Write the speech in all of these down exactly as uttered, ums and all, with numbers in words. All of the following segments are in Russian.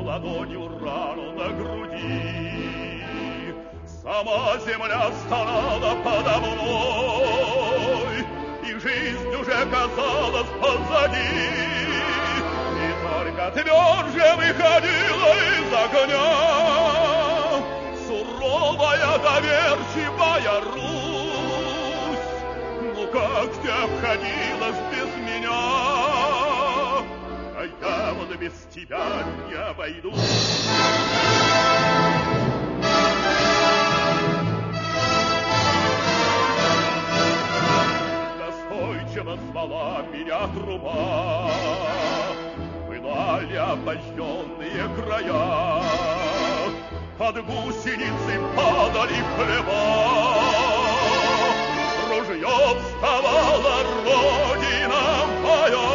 ладонью рану на груди. Сама земля стонала подо мной, и жизнь уже казалась позади. И только тверже выходила из огня суровая, доверчивая Русь. Ну как ты обходилась без меня, а я вот без тебя не обойдусь. Настойчиво звала меня труба, пылали обожженные края, под гусеницы падали хлеба, ружьем вставала Родина моя.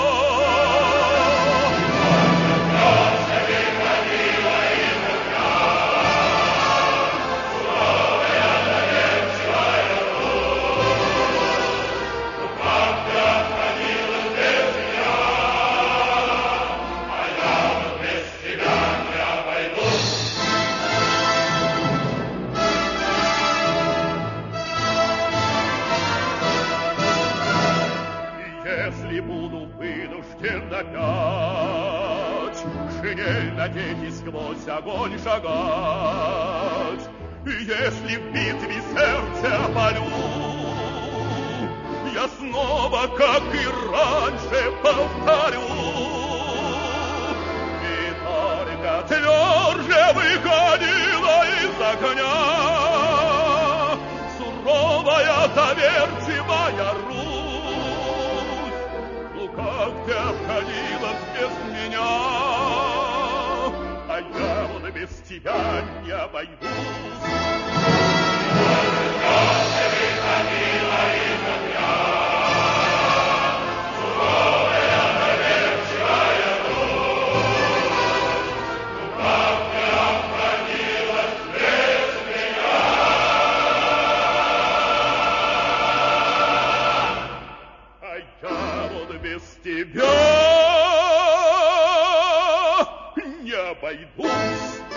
Если буду вынужден опять шинель надеть и сквозь огонь шагать, если в битве сердце опалю, я снова, как и раньше, повторю. И только тверже выходила из огня суровая, доверчивая Русь. Как ты обходилась без меня, а я вот без тебя не обойдусь. Как ты выходила из огня, суровая, доверчивая Русь. Как ты обходилась без меня, а я вот без тебя не обойдусь.